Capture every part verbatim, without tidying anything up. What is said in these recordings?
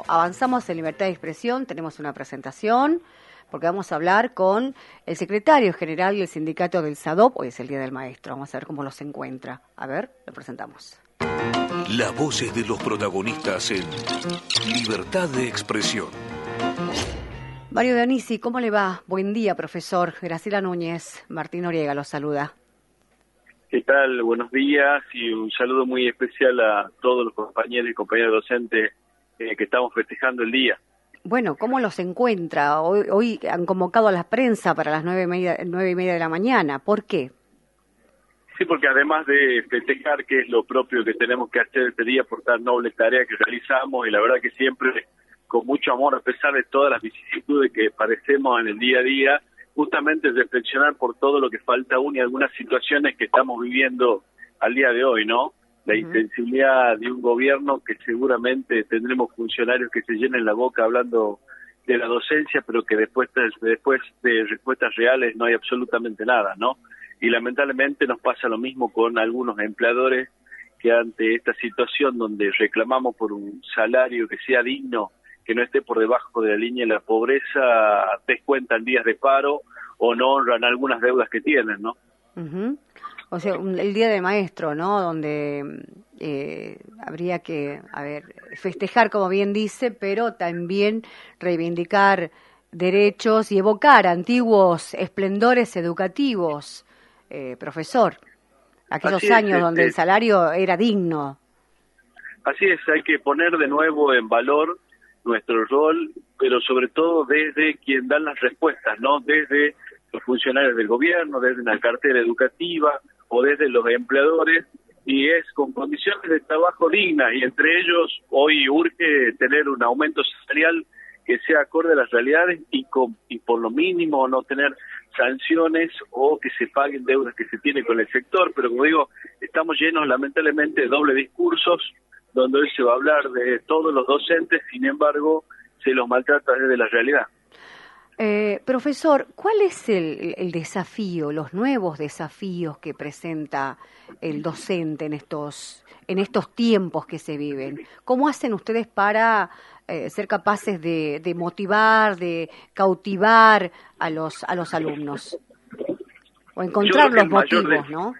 avanzamos en libertad de expresión, tenemos una presentación, porque vamos a hablar con el secretario general del sindicato del SADOP. Hoy es el Día del Maestro, vamos a ver cómo los encuentra. A ver, lo presentamos. Las voces de los protagonistas en Libertad de Expresión. Mario Dionisi, ¿cómo le va? Buen día, profesor. Graciela Núñez, Martín Noriega los saluda. ¿Qué tal? Buenos días y un saludo muy especial a todos los compañeros y compañeras docentes eh, que estamos festejando el día. Bueno, ¿cómo los encuentra? Hoy, hoy han convocado a la prensa para las nueve y media, nueve y media de la mañana. ¿Por qué? Sí, porque además de festejar, que es lo propio que tenemos que hacer este día por tan noble tarea que realizamos, y la verdad que siempre con mucho amor, a pesar de todas las vicisitudes que padecemos en el día a día, justamente reflexionar por todo lo que falta aún y algunas situaciones que estamos viviendo al día de hoy, ¿no? La uh-huh. insensibilidad de un gobierno que seguramente tendremos funcionarios que se llenen la boca hablando de la docencia, pero que después de, después de respuestas reales no hay absolutamente nada, ¿no? Y lamentablemente nos pasa lo mismo con algunos empleadores que ante esta situación donde reclamamos por un salario que sea digno, que no esté por debajo de la línea de la pobreza, descuentan días de paro o no honran algunas deudas que tienen, ¿no? Uh-huh. O sea, el Día de Maestro, ¿no? Donde eh, habría que, a ver, festejar, como bien dice, pero también reivindicar derechos y evocar antiguos esplendores educativos, eh, profesor. Aquellos es, años este, donde el salario era digno. Así es, hay que poner de nuevo en valor nuestro rol, pero sobre todo desde quien dan las respuestas, ¿no? Desde los funcionarios del gobierno, desde una cartera educativa o desde los empleadores, y es con condiciones de trabajo dignas, y entre ellos hoy urge tener un aumento salarial que sea acorde a las realidades y, con, y por lo mínimo no tener sanciones o que se paguen deudas que se tienen con el sector, pero como digo, estamos llenos lamentablemente de doble discursos, donde hoy se va a hablar de todos los docentes, sin embargo, se los maltrata desde la realidad. Eh, profesor, ¿cuál es el, el desafío, los nuevos desafíos que presenta el docente en estos, en estos tiempos que se viven? ¿Cómo hacen ustedes para eh, ser capaces de, de motivar, de cautivar a los, a los alumnos? O encontrar los motivos, ¿no?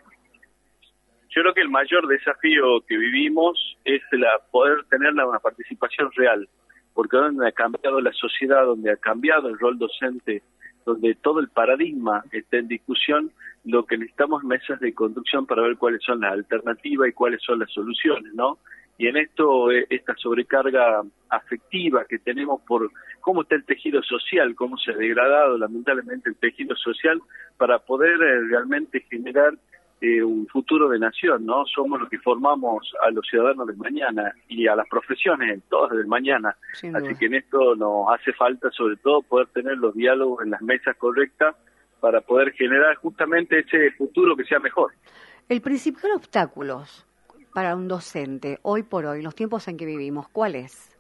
Yo creo que el mayor desafío que vivimos es la poder tener una participación real, porque donde ha cambiado la sociedad, donde ha cambiado el rol docente, donde todo el paradigma está en discusión, lo que necesitamos es mesas de conducción para ver cuáles son las alternativas y cuáles son las soluciones, ¿no? Y en esto, esta sobrecarga afectiva que tenemos por cómo está el tejido social, cómo se ha degradado lamentablemente el tejido social, para poder eh, realmente generar Eh, un futuro de nación, ¿no? Somos los que formamos a los ciudadanos del mañana y a las profesiones, todas del mañana. Así que en esto nos hace falta sobre todo poder tener los diálogos en las mesas correctas para poder generar justamente ese futuro que sea mejor. El principal obstáculo para un docente hoy por hoy, los tiempos en que vivimos, ¿cuál es?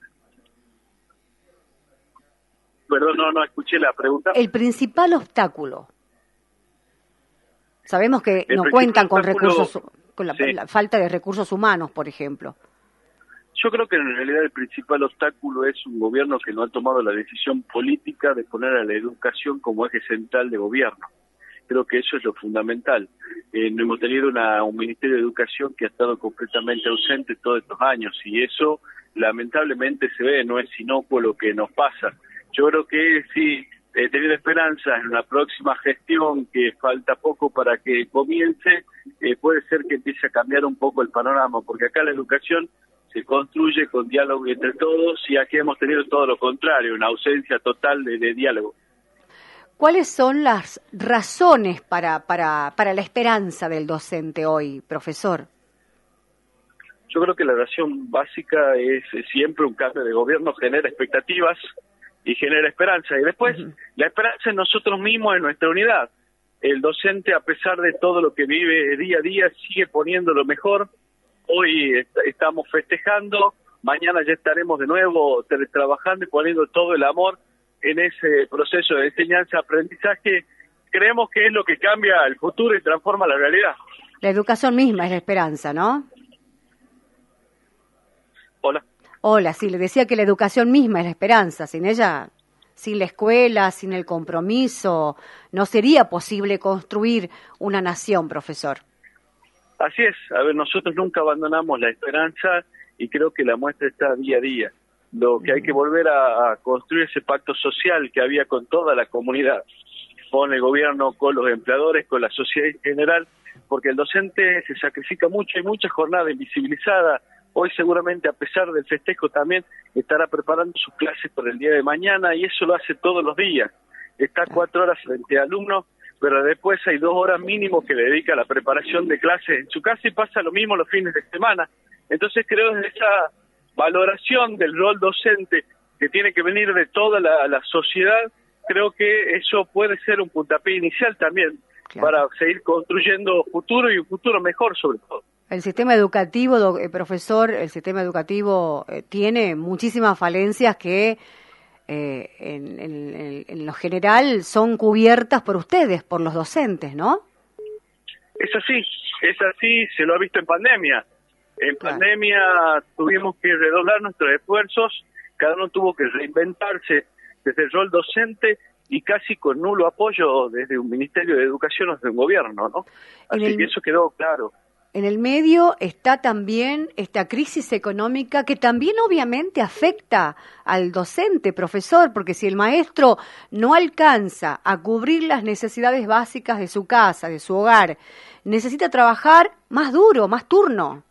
Perdón, no, no escuché la pregunta. El principal obstáculo. Sabemos que no cuentan con recursos, con la, sí. la falta de recursos humanos, por ejemplo. Yo creo que en realidad el principal obstáculo es un gobierno que no ha tomado la decisión política de poner a la educación como eje central de gobierno. Creo que eso es lo fundamental. Eh, no hemos tenido una, un Ministerio de Educación que ha estado completamente ausente todos estos años, y eso lamentablemente se ve, no es inocuo lo que nos pasa. Yo creo que sí, he tenido esperanza en la próxima gestión, que falta poco para que comience, eh, puede ser que empiece a cambiar un poco el panorama, porque acá la educación se construye con diálogo entre todos, y aquí hemos tenido todo lo contrario, una ausencia total de, de diálogo. ¿Cuáles son las razones para, para, para la esperanza del docente hoy, profesor? Yo creo que la razón básica es siempre un cambio de gobierno, genera expectativas y genera esperanza, y después uh-huh. la esperanza en nosotros mismos, en nuestra unidad. El docente, a pesar de todo lo que vive día a día, sigue poniendo lo mejor. Hoy est- estamos festejando, mañana ya estaremos de nuevo teletrabajando y poniendo todo el amor en ese proceso de enseñanza-aprendizaje. Creemos que es lo que cambia el futuro y transforma la realidad. La educación misma es la esperanza, ¿no? Hola. Hola, sí, le decía que la educación misma es la esperanza. Sin ella, sin la escuela, sin el compromiso, no sería posible construir una nación, profesor. Así es, a ver, nosotros nunca abandonamos la esperanza y creo que la muestra está día a día. Lo que hay que volver a, a construir ese pacto social que había con toda la comunidad, con el gobierno, con los empleadores, con la sociedad en general, porque el docente se sacrifica mucho, hay mucha jornada invisibilizada. Hoy seguramente, a pesar del festejo, también estará preparando sus clases para el día de mañana y eso lo hace todos los días. Está cuatro horas frente a alumnos, pero después hay dos horas mínimo que le dedica a la preparación de clases en su casa y pasa lo mismo los fines de semana. Entonces creo que esa valoración del rol docente que tiene que venir de toda la, la sociedad, creo que eso puede ser un puntapié inicial también, claro, para seguir construyendo futuro y un futuro mejor sobre todo. El sistema educativo, do, eh, profesor, el sistema educativo eh, tiene muchísimas falencias que eh, en, en, en lo general son cubiertas por ustedes, por los docentes, ¿no? Es así, es así, se lo ha visto en pandemia. En claro. pandemia tuvimos que redoblar nuestros esfuerzos, cada uno tuvo que reinventarse desde el rol docente y casi con nulo apoyo desde un Ministerio de Educación o desde un gobierno, ¿no? Así el... que eso quedó claro. En el medio está también esta crisis económica que también obviamente afecta al docente, profesor, porque si el maestro no alcanza a cubrir las necesidades básicas de su casa, de su hogar, necesita trabajar más duro, más turno.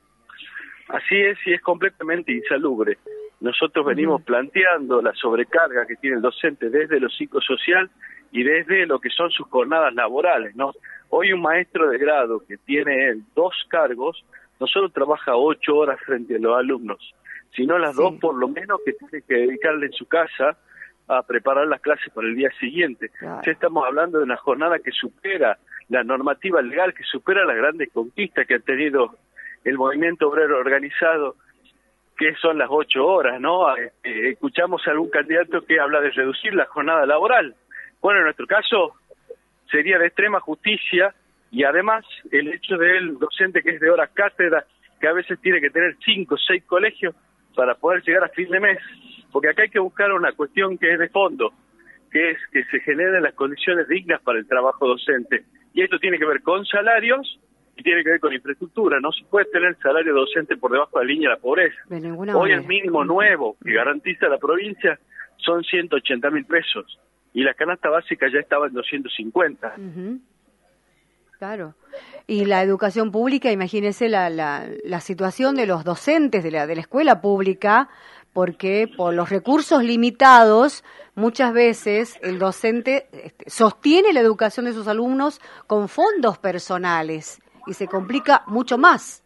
Así es, y es completamente insalubre. Nosotros venimos uh-huh. planteando la sobrecarga que tiene el docente desde lo psicosocial y desde lo que son sus jornadas laborales, ¿no? Hoy un maestro de grado que tiene dos cargos, no solo trabaja ocho horas frente a los alumnos, sino las sí. dos por lo menos que tiene que dedicarle en su casa a preparar las clases para el día siguiente. Claro. Ya estamos hablando de una jornada que supera la normativa legal, que supera las grandes conquistas que ha tenido el movimiento obrero organizado, que son las ocho horas, ¿no? Eh, escuchamos a algún candidato que habla de reducir la jornada laboral. Bueno, en nuestro caso sería de extrema justicia y además el hecho del docente que es de hora cátedra, que a veces tiene que tener cinco o seis colegios para poder llegar a fin de mes, porque acá hay que buscar una cuestión que es de fondo, que es que se generen las condiciones dignas para el trabajo docente. Y esto tiene que ver con salarios y tiene que ver con infraestructura. No se puede tener salario docente por debajo de la línea de la pobreza. Hoy el mínimo nuevo que garantiza la provincia son ciento ochenta mil pesos. Y la canasta básica ya estaba en doscientos cincuenta. Uh-huh. Claro. Y la educación pública, imagínese la, la, la situación de los docentes de la, de la escuela pública, porque por los recursos limitados, muchas veces el docente este, sostiene la educación de sus alumnos con fondos personales y se complica mucho más.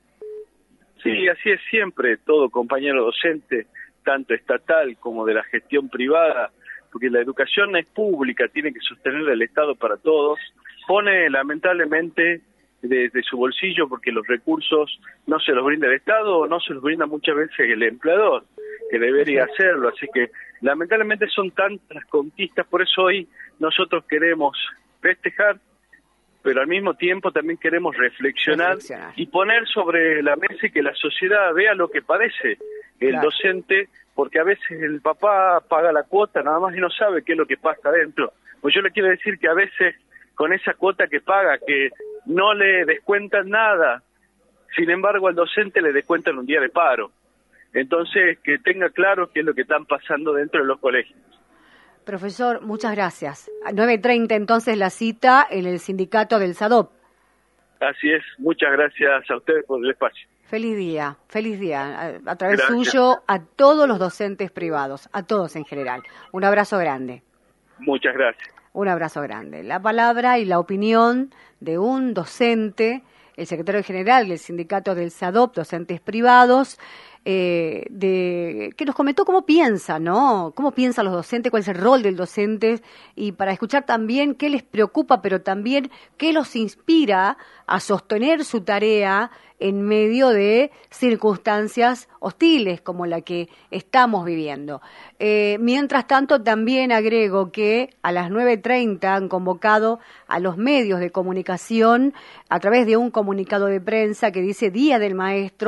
Sí, así es siempre, todo compañero docente, tanto estatal como de la gestión privada, porque la educación es pública, tiene que sostener el Estado para todos, pone lamentablemente desde su bolsillo porque los recursos no se los brinda el Estado o no se los brinda muchas veces el empleador, que debería hacerlo. Así que lamentablemente son tantas las conquistas, por eso hoy nosotros queremos festejar, pero al mismo tiempo también queremos reflexionar, reflexionar. y poner sobre la mesa y que la sociedad vea lo que padece el claro. docente, porque a veces el papá paga la cuota nada más y no sabe qué es lo que pasa adentro. Pues yo le quiero decir que a veces con esa cuota que paga, que no le descuentan nada, sin embargo al docente le descuentan un día de paro. Entonces, que tenga claro qué es lo que están pasando dentro de los colegios. Profesor, muchas gracias. A nueve treinta entonces la cita en el sindicato del SADOP. Así es, muchas gracias a ustedes por el espacio. Feliz día, feliz día, a, a través Gracias. suyo, a todos los docentes privados, a todos en general. Un abrazo grande. Muchas gracias. Un abrazo grande. La palabra y la opinión de un docente, el secretario general del sindicato del SADOP, docentes privados, eh, de que nos comentó cómo piensa, ¿no? Cómo piensan los docentes, cuál es el rol del docente, y para escuchar también qué les preocupa, pero también qué los inspira a sostener su tarea en medio de circunstancias hostiles como la que estamos viviendo. Eh, mientras tanto, también agrego que a las nueve treinta han convocado a los medios de comunicación a través de un comunicado de prensa que dice Día del Maestro,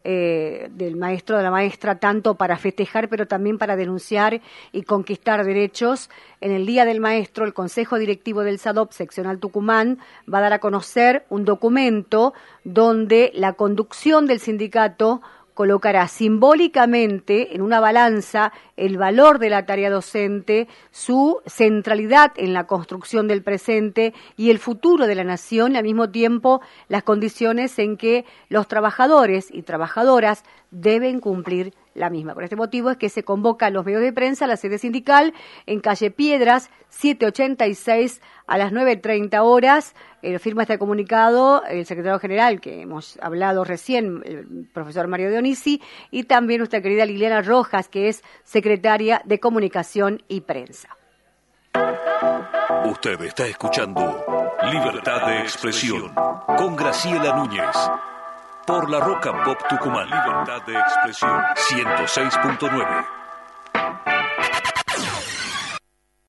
eh, del maestro o de la maestra, tanto para festejar, pero también para denunciar y conquistar derechos. En el Día del Maestro, el Consejo Directivo del SADOP Seccional Tucumán va a dar a conocer un documento donde la conducción del sindicato colocará simbólicamente en una balanza el valor de la tarea docente, su centralidad en la construcción del presente y el futuro de la nación, y al mismo tiempo las condiciones en que los trabajadores y trabajadoras deben cumplir la misma. Por este motivo es que se convoca a los medios de prensa a la sede sindical en calle Piedras, setecientos ochenta y seis, a las nueve treinta horas. Eh, firma este comunicado el secretario general, que hemos hablado recién, el profesor Mario Dionisi, y también nuestra querida Liliana Rojas, que es secretaria de Comunicación y Prensa. Usted está escuchando Libertad de Expresión con Graciela Núñez. Por la Roca Pop Tucumán. Libertad de Expresión ciento seis punto nueve.